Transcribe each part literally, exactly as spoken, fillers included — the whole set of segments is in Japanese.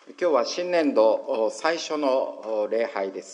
今日は新年度最初の礼拝です。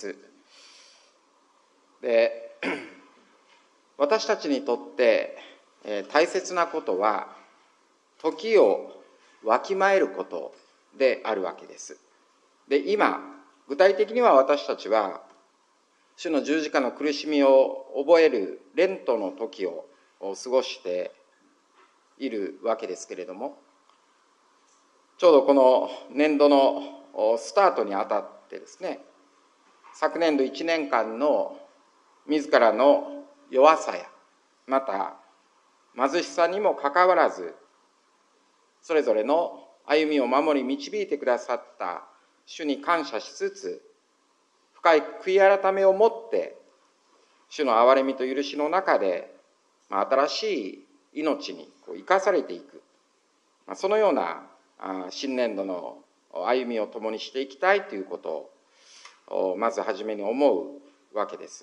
で、私たちにとって大切なことは時をわきまえることであるわけです。で、今具体的には私たちは主の十字架の苦しみを覚えるレントの時を過ごしているわけですけれども、ちょうどこの年度のスタートにあたってですね、昨年度いちねんかんの自らの弱さやまた貧しさにもかかわらず、それぞれの歩みを守り導いてくださった主に感謝しつつ、深い悔い改めをもって主の憐れみと許しの中で新しい命に生かされていく、そのような新年度の歩みを共にしていきたいということをまず初めに思うわけです。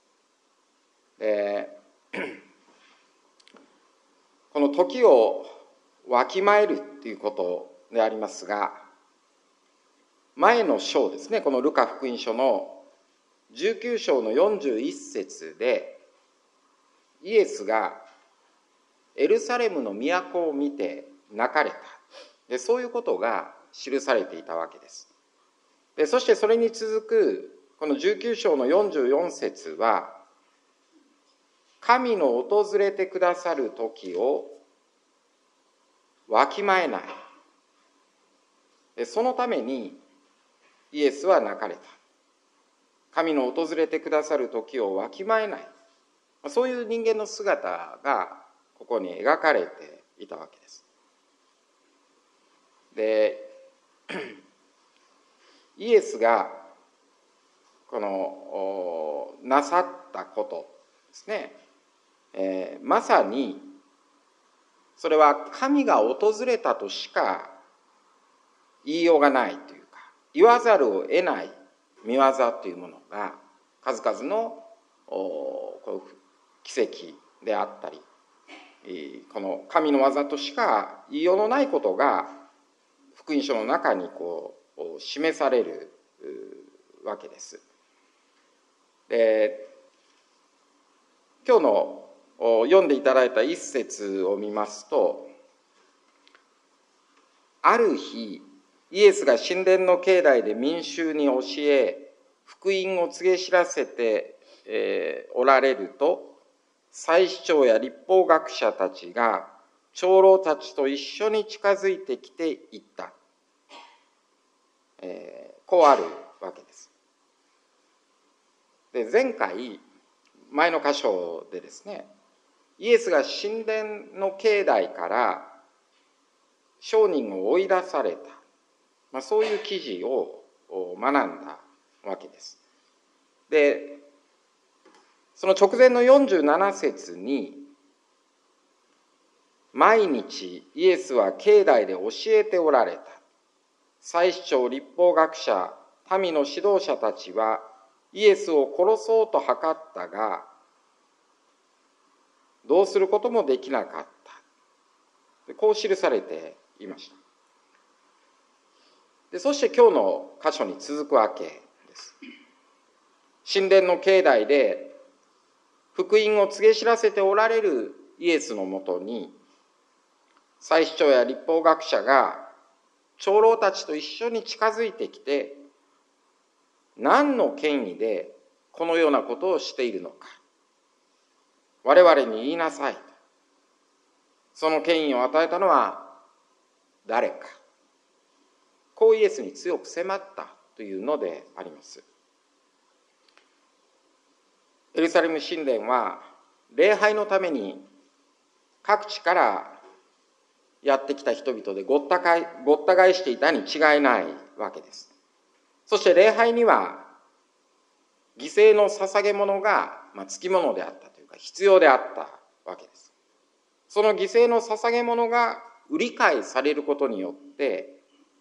で、この時をわきまえるということでありますが、前の章ですね、このルカ福音書のじゅうきゅう章のよんじゅういち節で、イエスがエルサレムの都を見て泣かれた。で、そういうことが記されていたわけです。で、そしてそれに続くこのじゅうきゅう章のよんじゅうよん節は、神の訪れてくださる時をわきまえない。で、そのためにイエスは泣かれた。神の訪れてくださる時をわきまえない。そういう人間の姿がここに描かれていたわけです。で、イエスがこのなさったことですね、えー、まさにそれは神が訪れたとしか言いようがないというか、言わざるを得ない見業というものが数々のこう奇跡であったり、この神の技としか言いようのないことが福音書の中にこう示されるわけです。で、今日の読んでいただいた一節を見ますと、ある日イエスが神殿の境内で民衆に教え福音を告げ知らせて、えー、おられると、祭司長や律法学者たちが長老たちと一緒に近づいてきて言った、えー、こうあるわけです。で、前回前の箇所でですね、イエスが神殿の境内から商人を追い出された、まあ、そういう記事を学んだわけです。で、その直前のよんじゅうなな節に、毎日イエスは境内で教えておられた。祭司長、律法学者、民の指導者たちはイエスを殺そうと図ったが、どうすることもできなかった。こう記されていました。で、そして今日の箇所に続くわけです。神殿の境内で福音を告げ知らせておられるイエスのもとに、祭司長や律法学者が長老たちと一緒に近づいてきて、何の権威でこのようなことをしているのか、我々に言いなさい。その権威を与えたのは誰か。こうイエスに強く迫ったというのであります。エルサレム神殿は礼拝のために各地からやってきた人々でごった返ごった返していたに違いないわけです。そして礼拝には犠牲の捧げ物がつきものであったというか必要であったわけです。その犠牲の捧げ物が売り買いされることによって、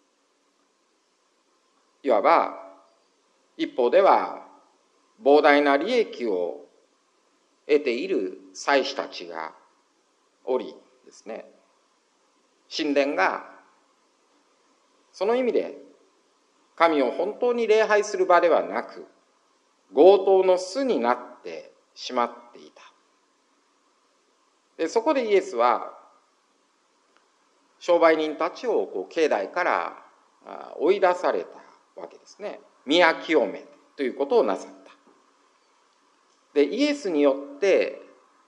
いわば一方では膨大な利益を得ている祭司たちがおりですね、神殿がその意味で神を本当に礼拝する場ではなく、強盗の巣になってしまっていた。でそこでイエスは商売人たちをこう境内から追い出されたわけですね。宮清めということをなさった。でイエスによって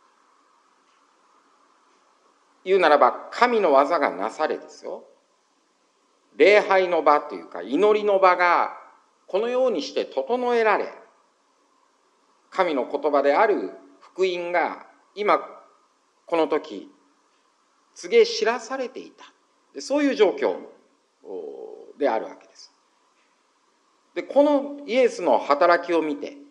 言うならば神の技がなされですよ、礼拝の場というか祈りの場がこのようにして整えられ、神の言葉である福音が今この時告げ知らされていた。でそういう状況であるわけです。でこのイエスの働きを見て、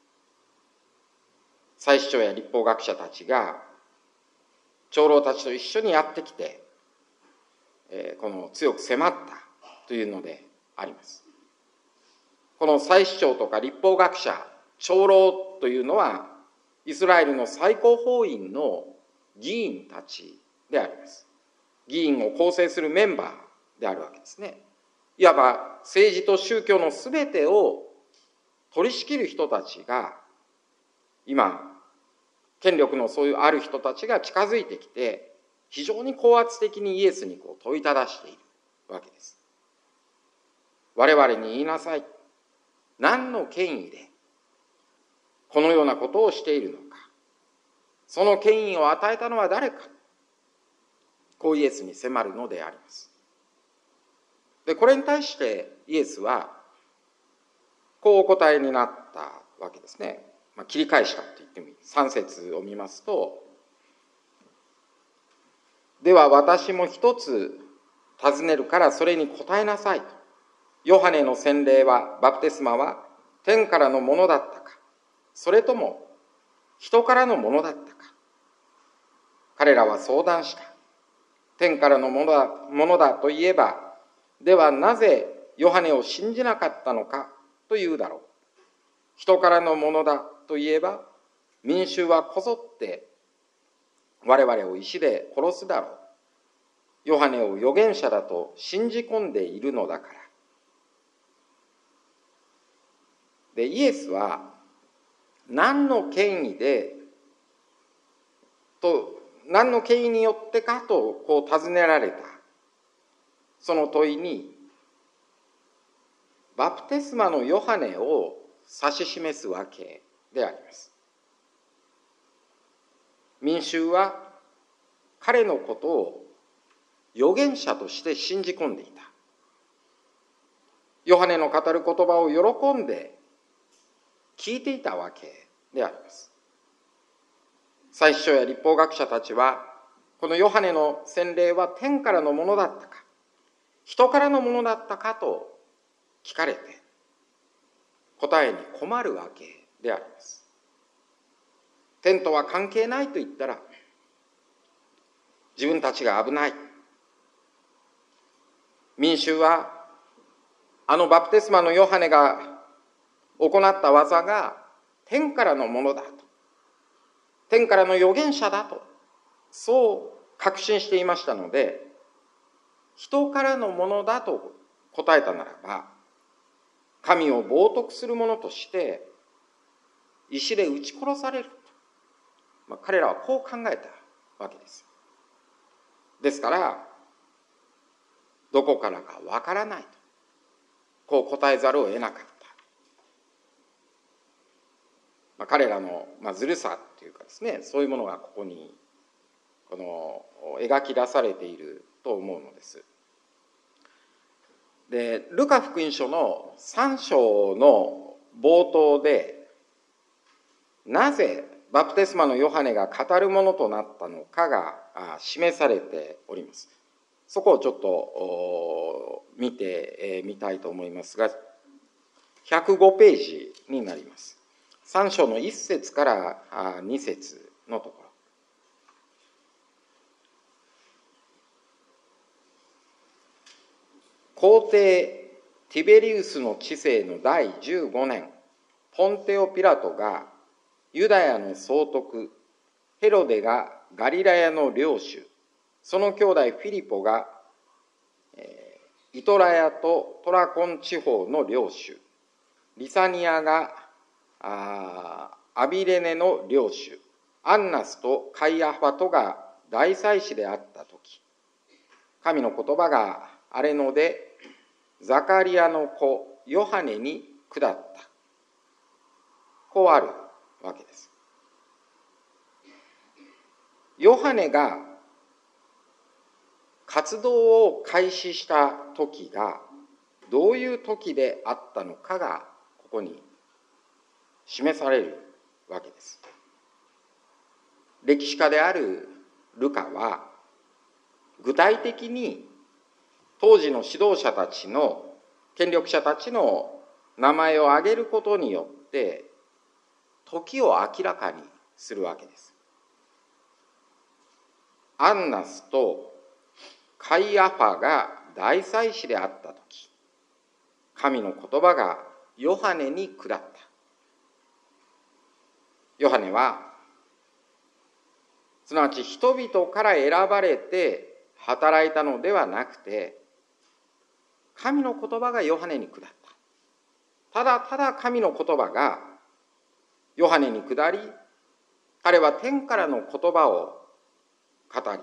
祭司長や律法学者たちが長老たちと一緒にやってきて、えー、この強く迫ったというのであります。この祭司長とか律法学者、長老というのはイスラエルの最高法院の議員たちであります。議員を構成するメンバーであるわけですね。いわば政治と宗教のすべてを取り仕切る人たちが、今権力のそういうある人たちが近づいてきて、非常に高圧的にイエスにこう問いただしているわけです。我々に言いなさい。何の権威でこのようなことをしているのか。その権威を与えたのは誰か。こうイエスに迫るのであります。で、これに対してイエスはこうお答えになったわけですね。まあ、切り返したと言ってもいい。さん節を見ますと、では私も一つ尋ねるからそれに答えなさいと。ヨハネの洗礼は、バプテスマは天からのものだったか、それとも人からのものだったか。彼らは相談した。天からのものだ、ものだと言えば、ではなぜヨハネを信じなかったのかというだろう。人からのものだと言えば、民衆はこぞって我々を石で殺すだろう。ヨハネを預言者だと信じ込んでいるのだから。で、イエスは何の権威でと何の権威によってかとこう尋ねられたその問いに、バプテスマのヨハネを指し示すわけであります。民衆は彼のことを預言者として信じ込んでいた。ヨハネの語る言葉を喜んで聞いていたわけであります。祭司長や律法学者たちは、このヨハネの洗礼は天からのものだったか、人からのものだったかと聞かれて、答えに困るわけであります。天とは関係ないと言ったら、自分たちが危ない。民衆は、あのバプテスマのヨハネが行った技が天からのものだと、天からの預言者だと、そう確信していましたので、人からのものだと答えたならば、神を冒涜する者として石で撃ち殺されると、まあ、彼らはこう考えたわけです。ですからどこからかわからないと、こう答えざるを得なかった。まあ、彼らの、まあ、ずるさというかですね、そういうものがここにこの描き出されていると思うのです。で、ルカ福音書のさん章の冒頭で、なぜバプテスマのヨハネが語るものとなったのかが示されております。そこをちょっと見てみたいと思いますが、ひゃくごページになります。さん章のいっ節からに節のところ。皇帝ティベリウスの治世のだいじゅうごねん、ポンテオ・ピラトがユダヤの総督、ヘロデがガリラヤの領主、その兄弟フィリポが、えー、 イトラヤとトラコン地方の領主、リサニアがあアビレネの領主、アンナスとカイアファとが大祭司であったとき、神の言葉があれのでザカリアの子ヨハネに下った。こうあるわけです。ヨハネが活動を開始した時がどういう時であったのかがここに示されるわけです。歴史家であるルカは具体的に当時の指導者たちの権力者たちの名前を挙げることによって時を明らかにするわけです。アンナスとカイアファが大祭司であったとき、神の言葉がヨハネに下った。ヨハネは、すなわち人々から選ばれて働いたのではなくて、神の言葉がヨハネに下った。ただただ神の言葉がヨハネに下り、彼は天からの言葉を語り、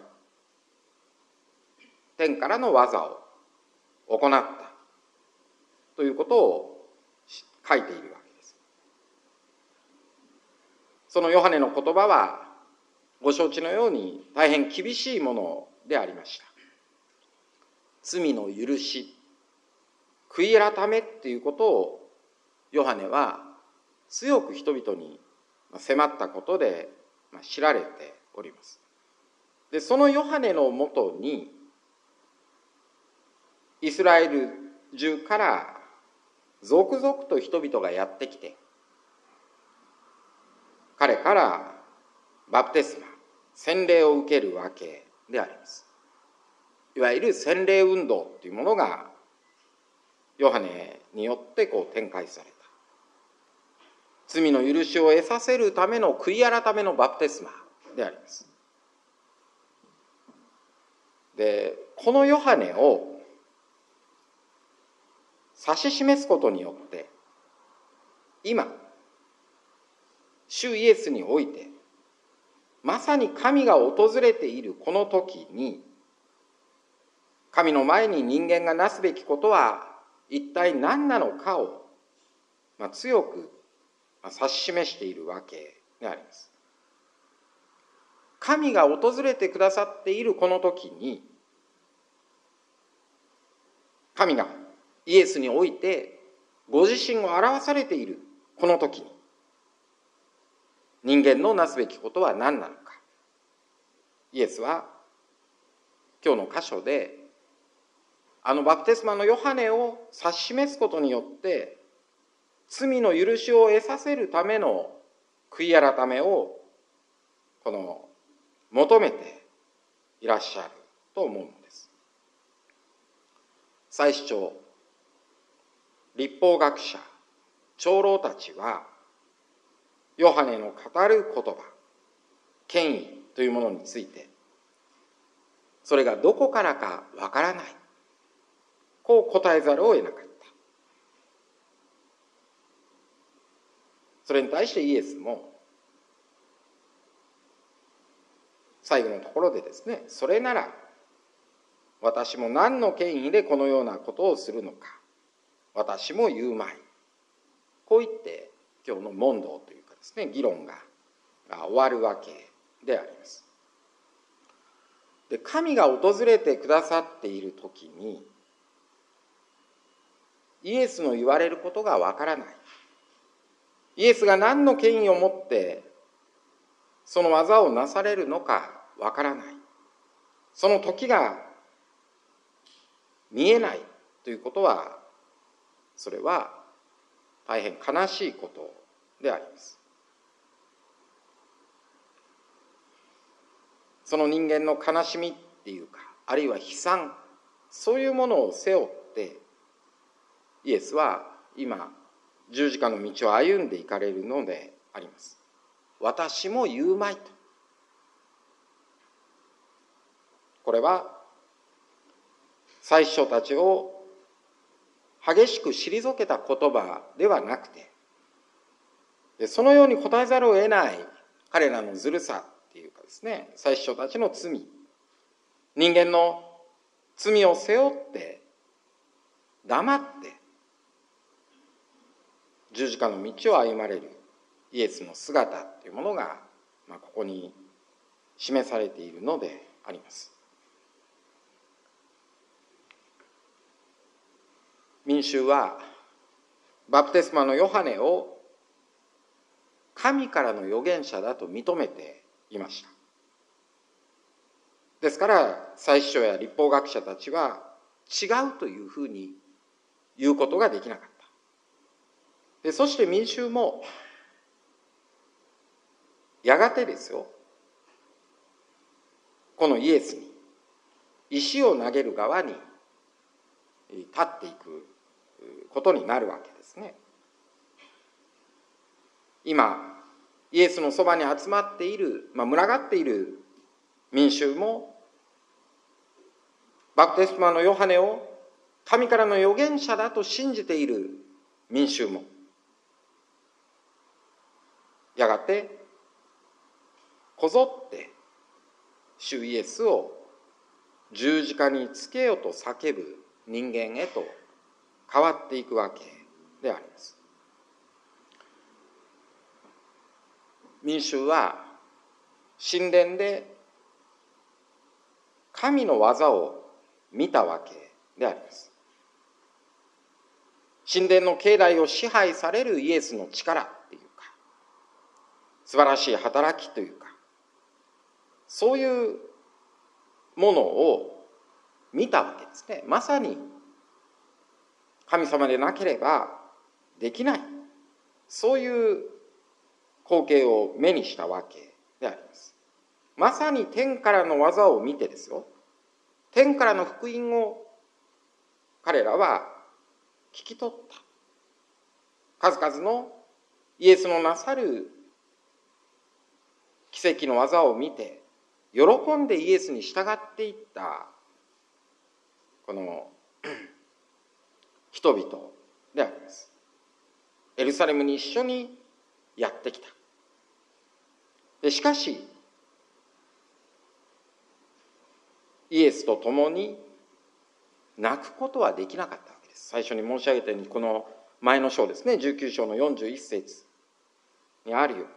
天からの技を行ったということを書いているわけです。そのヨハネの言葉はご承知のように大変厳しいものでありました。罪の許し、悔い改めっていうことをヨハネは強く人々に迫ったことで知られております。で、そのヨハネのもとにイスラエル中から続々と人々がやってきて、彼からバプテスマ、洗礼を受けるわけであります。いわゆる洗礼運動というものがヨハネによってこう展開された。罪の許しを得させるための悔い改めのバプテスマであります。で、このヨハネを指し示すことによって、今、主イエスにおいて、まさに神が訪れているこの時に、神の前に人間がなすべきことは一体何なのかを、まあ、強く指し示しているわけであります。神が訪れてくださっているこの時に、神がイエスにおいてご自身を表されているこの時に、人間のなすべきことは何なのか。イエスは今日の箇所であのバプテスマのヨハネを指し示すことによって罪の許しを得させるための悔い改めをこの求めていらっしゃると思うのです。祭司長、律法学者、長老たちはヨハネの語る言葉、権威というものについて、それがどこからかわからない、こう答えざるを得なかった。それに対してイエスも最後のところでですね、それなら私も何の権威でこのようなことをするのか、私も言うまい。こう言って今日の問答というかですね、議論が終わるわけであります。で、神が訪れてくださっている時にイエスの言われることがわからない。イエスが何の権威を持ってその技をなされるのかわからない。その時が見えないということは、それは大変悲しいことであります。その人間の悲しみっていうか、あるいは悲惨、そういうものを背負ってイエスは今十字架の道を歩んでいかれるのであります。私も言うまいと。これは祭司長たちを激しく退けた言葉ではなくて、でそのように答えざるを得ない彼らのずるさっていうかですね、祭司長たちの罪、人間の罪を背負って黙って十字架の道を歩まれるイエスの姿というものが、まあ、ここに示されているのであります。民衆はバプテスマのヨハネを神からの預言者だと認めていました。ですから祭司長や律法学者たちは違うというふうに言うことができなかった。でそして民衆もやがてですよ、このイエスに石を投げる側に立っていくことになるわけですね。今イエスのそばに集まっている、まあ、群がっている民衆もバプテスマのヨハネを神からの預言者だと信じている民衆もやがてこぞって主イエスを十字架につけよと叫ぶ人間へと変わっていくわけであります。民衆は神殿で神の技を見たわけであります。神殿の境内を支配されるイエスの力っていうか、素晴らしい働きというか、そういうものを見たわけですね。まさに神様でなければできない、そういう光景を目にしたわけであります。まさに天からの技を見てですよ、天からの福音を彼らは聞き取った。数々のイエスのなさる奇跡の技を見て喜んでイエスに従っていったこの人々であります。エルサレムに一緒にやってきた。でしかしイエスと共に泣くことはできなかったわけです。最初に申し上げたように、この前の章ですね、じゅうきゅう章のよんじゅういち節にあるよう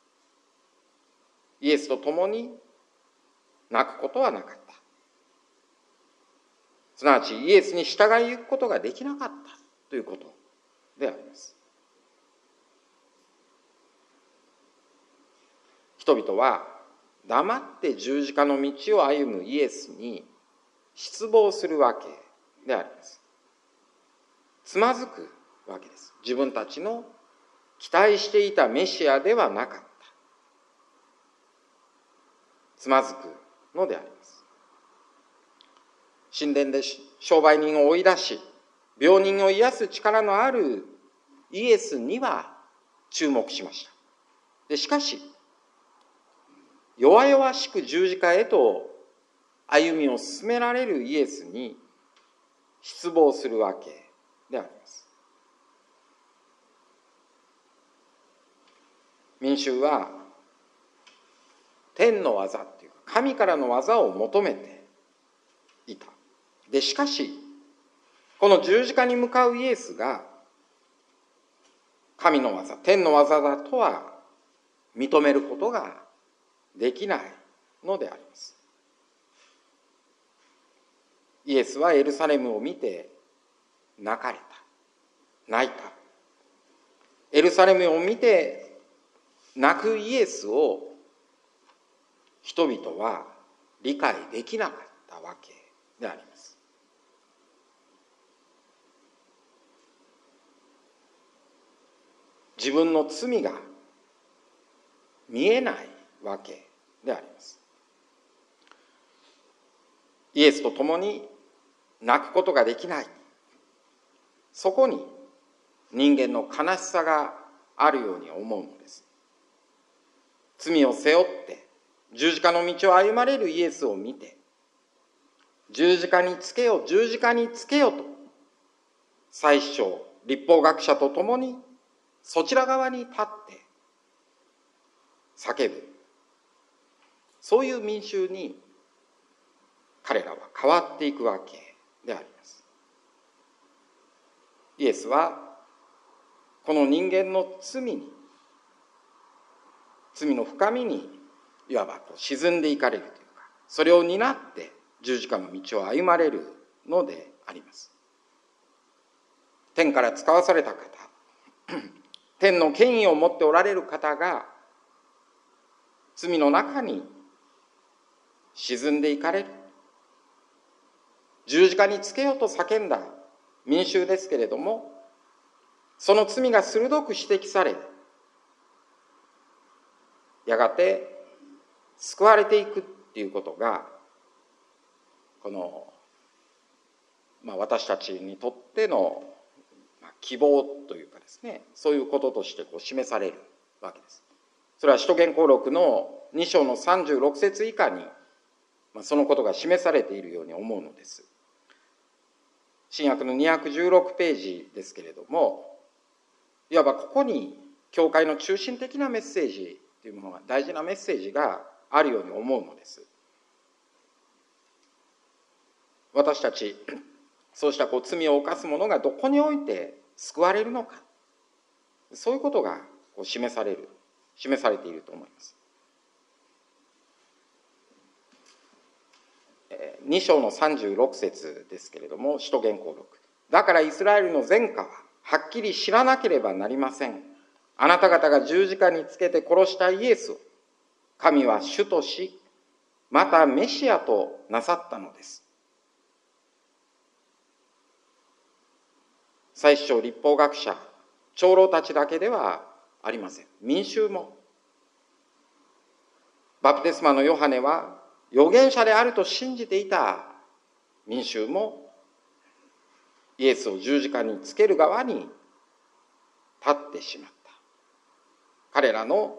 に、イエスと共に泣くことはなかった。すなわちイエスに従い行くことができなかったということであります。人々は黙って十字架の道を歩むイエスに失望するわけであります。つまずくわけです。自分たちの期待していたメシアではなかった。つまずくのであります。神殿で商売人を追い出し、病人を癒す力のあるイエスには注目しました。でしかし弱々しく十字架へと歩みを進められるイエスに失望するわけであります。民衆は天の技っていうか神からの技を求めていた。でしかしこの十字架に向かうイエスが神の技、天の技だとは認めることができないのであります。イエスはエルサレムを見て泣かれた。泣いた。エルサレムを見て泣くイエスを人々は理解できなかったわけであります。自分の罪が見えないわけであります。イエスと共に泣くことができない。そこに人間の悲しさがあるように思うのです。罪を背負って十字架の道を歩まれるイエスを見て、十字架につけよ、十字架につけよと祭司長、律法学者と共にそちら側に立って叫ぶ、そういう民衆に彼らは変わっていくわけであります。イエスはこの人間の罪に、罪の深みにいわばこう沈んでいかれるというか、それを担って十字架の道を歩まれるのであります。天から使わされた方、天の権威を持っておられる方が罪の中に沈んでいかれる、十字架につけようと叫んだ民衆ですけれども、その罪が鋭く指摘され、やがて救われていくっていうことが、この、まあ、私たちにとっての希望というかですね、そういうこととしてこう示されるわけです。それは使徒言行録のに章のさんじゅうろく節以下に、まあ、そのことが示されているように思うのです。新約のにひゃくじゅうろくページですけれども、いわばここに教会の中心的なメッセージというものが、大事なメッセージがあるように思うのです。私たち、そうしたこう罪を犯す者がどこにおいて救われるのか、そういうことがこう示される、示されていると思います。に章のさんじゅうろく節ですけれども、使徒言行録。だからイスラエルの前科ははっきり知らなければなりません。あなた方が十字架につけて殺したイエスを、神は主とし、またメシアとなさったのです。祭司長、律法学者、長老たちだけではありません。民衆も。バプテスマのヨハネは預言者であると信じていた民衆も、イエスを十字架につける側に立ってしまった。彼らの、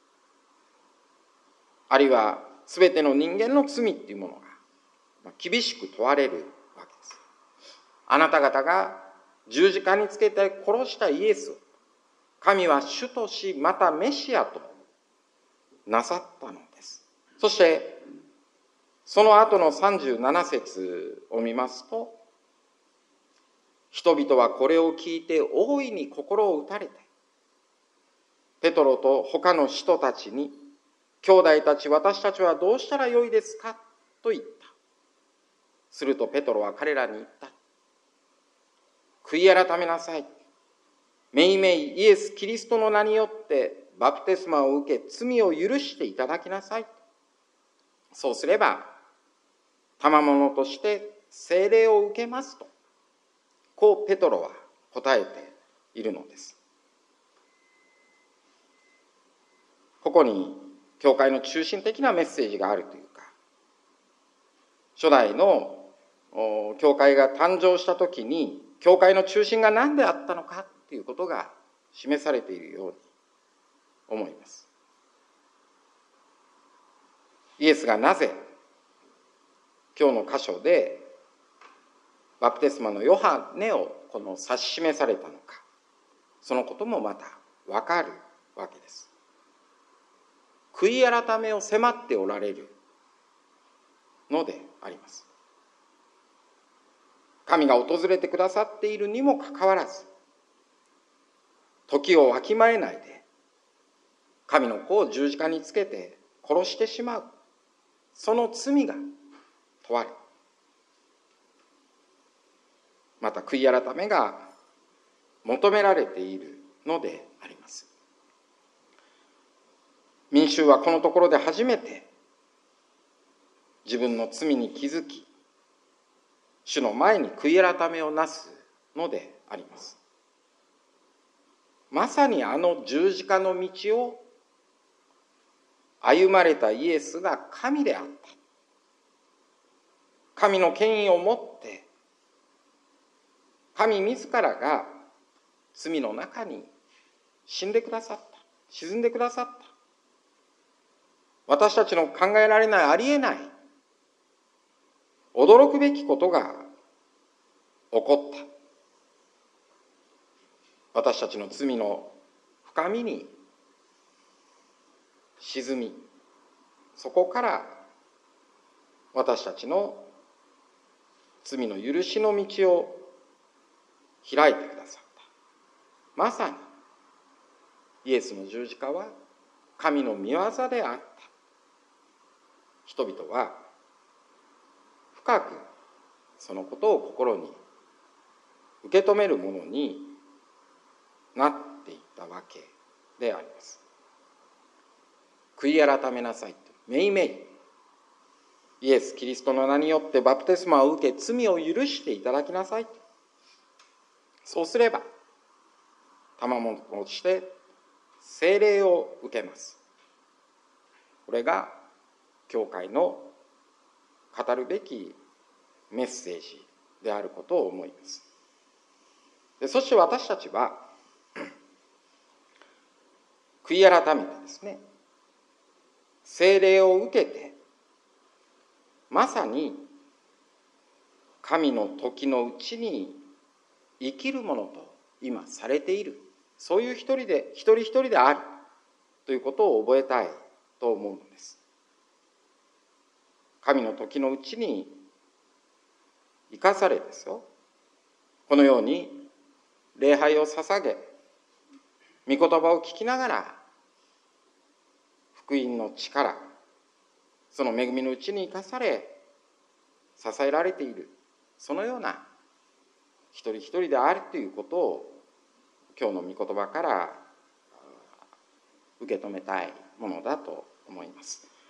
あるいは全ての人間の罪っていうものが厳しく問われるわけです。あなた方が十字架につけて殺したイエスを、神は主とし、またメシアとなさったのです。そして、その後のさんじゅうなな節を見ますと、人々はこれを聞いて大いに心を打たれて、ペトロと他の使徒たちに、兄弟たち、私たちはどうしたらよいですかと言った。するとペトロは彼らに言った。悔い改めなさい。めいめいイエス・キリストの名によってバプテスマを受け、罪を許していただきなさい。そうすれば、賜物として聖霊を受けますと、こうペトロは答えているのです。ここに教会の中心的なメッセージがあるというか、初代の教会が誕生したときに、教会の中心が何であったのかということが示されているように思います。イエスがなぜ今日の箇所でバプテスマのヨハネをこの指し示されたのか、そのこともまたわかるわけです。悔い改めを迫っておられるのであります。神が訪れてくださっているにもかかわらず、時をわきまえないで神の子を十字架につけて殺してしまう、その罪が問われ、また悔い改めが求められているのであります。民衆はこのところで初めて自分の罪に気づき、主の前に悔い改めをなすのであります。まさにあの十字架の道を歩まれたイエスが神であった。神の権威を持って神自らが罪の中に死んでくださった、沈んでくださった。私たちの考えられない、ありえない、驚くべきことが起こった。 私たちの罪の深みに沈み、そこから私たちの罪の許しの道を開いてくださった。まさにイエスの十字架は神の御業であった。人々は深くそのことを心に受け止めるものになっていったわけであります。悔い改めなさいと、めいめいイエス・キリストの名によってバプテスマを受け、罪を許していただきなさいと。そうすれば賜物として聖霊を受けます。これが教会の語るべきメッセージであることを思います。でそして私たちは悔い改めてですね、聖霊を受けてまさに神の時のうちに生きるものと今されている、そういう一人で一人一人であるということを覚えたいと思うのです。神の時のうちに生かされですよ、このように礼拝を捧げ、御言葉を聞きながら福音の力、その恵みのうちに生かされ支えられている、そのような一人一人であるということを今日の御言葉から受け止めたいものだと思います。